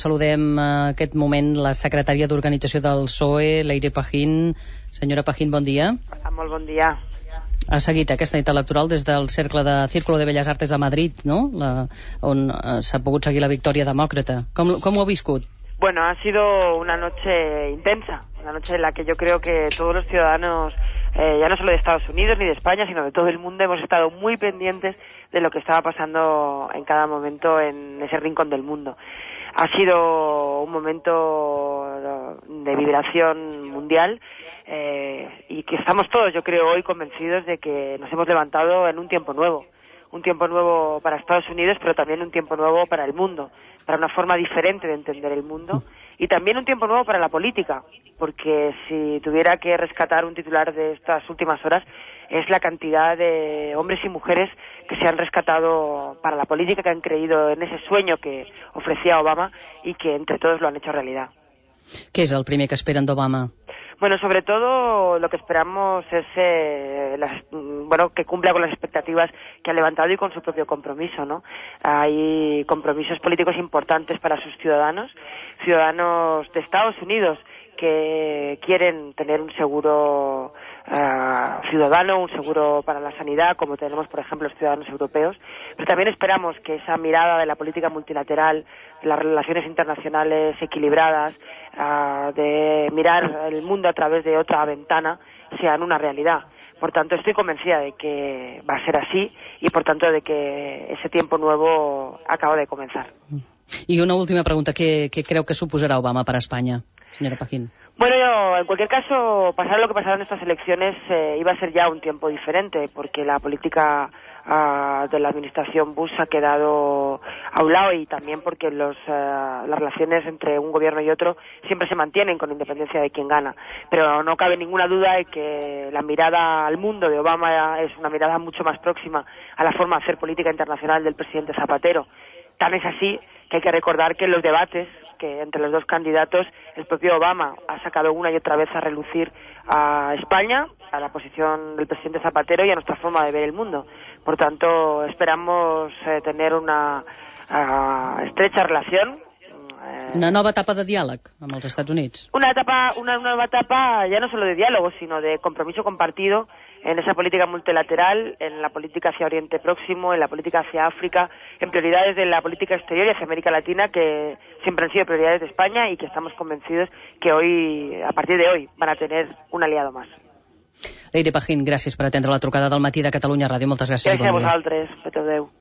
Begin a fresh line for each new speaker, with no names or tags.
Saludem en aquest moment la secretària d'Organització del PSOE, Leire Pajín. Senyora Pajín, bon dia.
Molt bon dia.
Ha seguit aquesta nit electoral des del Círculo de Bellas Artes de Madrid, ¿no? On s'ha pogut seguir la victòria demòcrata. Com ho ha viscut?
Bueno, ha sido una noche intensa, una noche en la que yo creo que todos los ciudadanos, ya no solo de Estados Unidos ni de España, sino de todo el mundo, hemos estado muy pendientes de lo que estaba pasando en cada momento en ese rincón del mundo. Ha sido un momento de vibración mundial y que estamos todos, yo creo, hoy convencidos de que nos hemos levantado en un tiempo nuevo para Estados Unidos, pero también un tiempo nuevo para el mundo, para una forma diferente de entender el mundo, y también un tiempo nuevo para la política, porque si tuviera que rescatar un titular de estas últimas horas, es la cantidad de hombres y mujeres que se han rescatado para la política, que han creído en ese sueño que ofrecía Obama y que entre todos lo han hecho realidad.
Què és el primer que esperen d'Obama?
Bueno, sobre todo lo que esperamos es que cumpla con las expectativas que ha levantado y con su propio compromiso, ¿no? Hay compromisos políticos importantes para sus ciudadanos de Estados Unidos que quieren tener un seguro ciudadano, un seguro para la sanidad, como tenemos, por ejemplo, los ciudadanos europeos, pero también esperamos que esa mirada de la política multilateral, de las relaciones internacionales equilibradas, de mirar el mundo a través de otra ventana, sean una realidad. Por tanto, estoy convencida de que va a ser así y, por tanto, de que ese tiempo nuevo acaba de comenzar.
Y una última pregunta, ¿qué creo que suposará Obama para España, señora Pajín?
Bueno, en cualquier caso, pasar lo que pasara en estas elecciones iba a ser ya un tiempo diferente, porque la política de la administración Bush ha quedado a un lado, y también porque las relaciones entre un gobierno y otro siempre se mantienen con independencia de quién gana. Pero no cabe ninguna duda de que la mirada al mundo de Obama es una mirada mucho más próxima a la forma de hacer política internacional del presidente Zapatero. Tan es así que hay que recordar que en los debates que entre los dos candidatos, el propio Obama ha sacado una y otra vez a relucir a España, a la posición del presidente Zapatero y a nuestra forma de ver el mundo. Por tanto, esperamos tener una estrecha relación.
Una nova etapa de diàleg amb els Estats Units.
Una nueva etapa ya no solo de diálogo, sino de compromiso compartido en esa política multilateral, en la política hacia Oriente Próximo, en la política hacia África, en prioridades de la política exterior y hacia América Latina, que siempre han sido prioridades de España y que estamos convencidos que hoy, a partir de hoy, van a tener un aliado más.
Leire Pajín, gràcies per atendre la trucada del Matí de Catalunya Ràdio. Moltes gràcies.
Gràcies a vosaltres. Adéu.